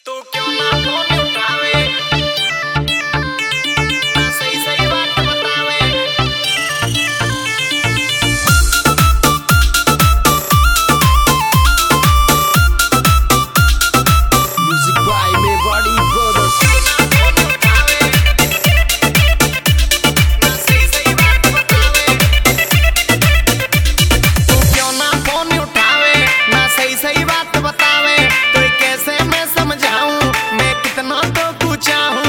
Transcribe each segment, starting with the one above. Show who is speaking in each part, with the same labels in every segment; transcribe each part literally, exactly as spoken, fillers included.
Speaker 1: तू क्यों ना फोन उठावे, ना सही सही बात बतावे। Music by Mewari Brothers। Phone उठावे, ना सही सही बात बतावे। तू क्यों ना फोन उठावे, ना सही सही बात बतावे। तो कैसे मैं समझाऊं, मैं कितना तो कुछ चाहूं।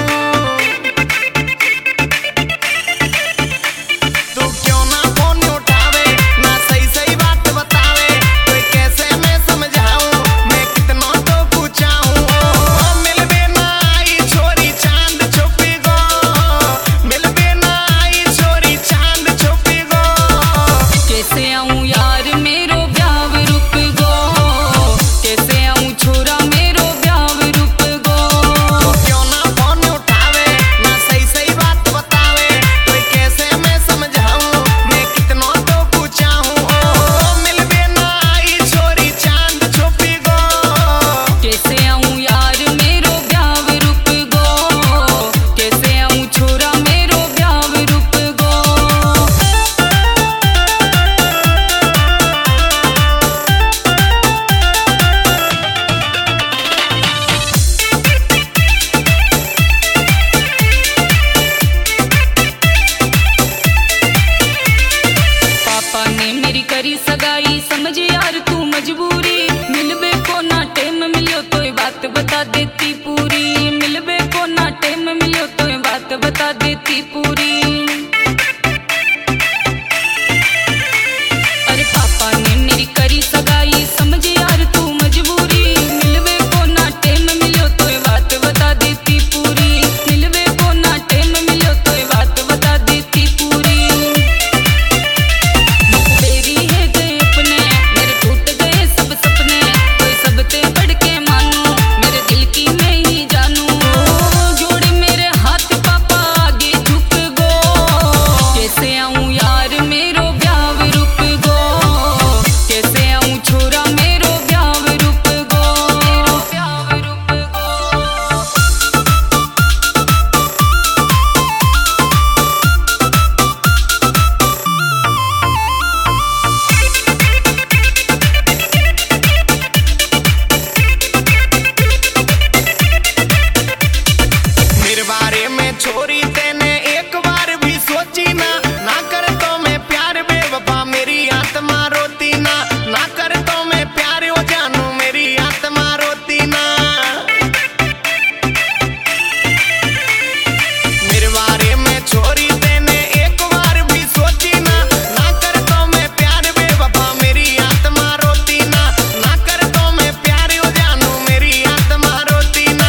Speaker 1: तू क्यों ना फोन उठावे, ना सही सही बात बतावे। तो कैसे मैं समझाऊं, मैं कितना तो कुछ चाहूं। ओ मिलबे ना आई छोरी चांद छुपी गो, मिलबे ना आई छोरी चांद छुपी गो।
Speaker 2: कैसे आऊं यार मेरो ब्याव रुक गो, कैसे आऊं छोरा मेरो ब्याव रुक गो।
Speaker 1: तू क्यों ना फोन उठावे, ना सही सही बात बतावे। तो कैसे मैं समझाऊं, मैं कितना तो कुछ चाहूं। ओ मिलबे ना आई छोरी चांद छुपी गो।
Speaker 2: कैसे आऊं यार मेरो ब्याव रुक गो, कैसे आऊं छोरा मेरो ब्याव रुक गो। पापा ने मेरी करी सगाई, समझ यार तू मजबूरी। मिलबे को ना टाइम मिलियो तो बात बता देती पूरी, मिलबे को ना टाइम मिलियो तो बात बता देती पूरी। अरे पापा ने मेरी करी सगाई, समझ यार तू मजबूरी। मिलबे को ना टाइम मिलियो तो बात बता देती पूरी, मिलबे को ना टाइम मिलियो तो बात बता देती पूरी। तेरी है गए अपने, मेरे टूट गए सब सपने। कोई सबसे बढ़ के मानू, मेरे दिल की मैं ही जानू। जोड़े मेरे हाथ पापा आगे झुक गो, कैसे आऊं यार मेरो ब्याव रुक गो, कैसे आऊं छोरा मेरो ब्याव रुक गो, ब्याव रुक गो।
Speaker 1: मेरे बारे में छोरी तेने एक बार भी सोची ना। ना कर तो मैं प्यार बेवफा मेरी आत्मा रोती ना। ना कर तो मैं प्यार हो जानू मेरी आत्मा रोती ना। मेरे बारे में छोरी तेने एक बार भी सोची ना। ना कर तो मैं प्यार बेवफा मेरी आत्मा रोती ना। ना कर तो मैं प्यार हो जानू मेरी आत्मा रोती ना।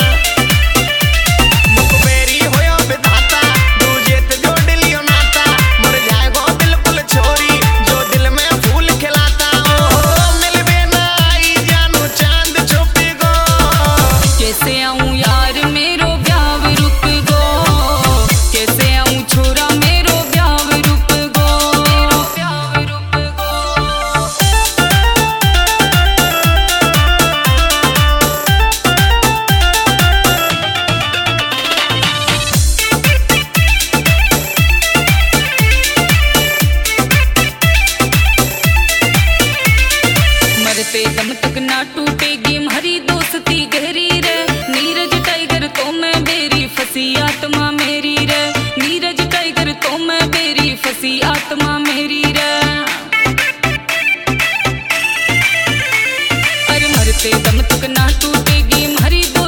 Speaker 1: मुखबेरी होयो विधाता, दूजे ते जोड़ लियो नाता। मर जाएगो बिल्कुल छोरी, जो दिल में फूल खिलाता। ओ मिलबे ना आई जानू चांद छुपी गो।
Speaker 2: कैसे आऊं यार मेरो ब्याव रुक गो, कैसे आऊं छोरा मेरो ब्याव रुक गो, ब्याव रुक गो। मरते दम तक ना टूटेगी हमारी दोस्ती गहरी रे। नीरज टाइगर तो मैं बेरी फंसी आत्मा मेरी रे, नीरज टाइगर तो मैं बेरी फंसी आत्मा मेरी रे। अरे मरते दम तक ना टूटेगी हमारी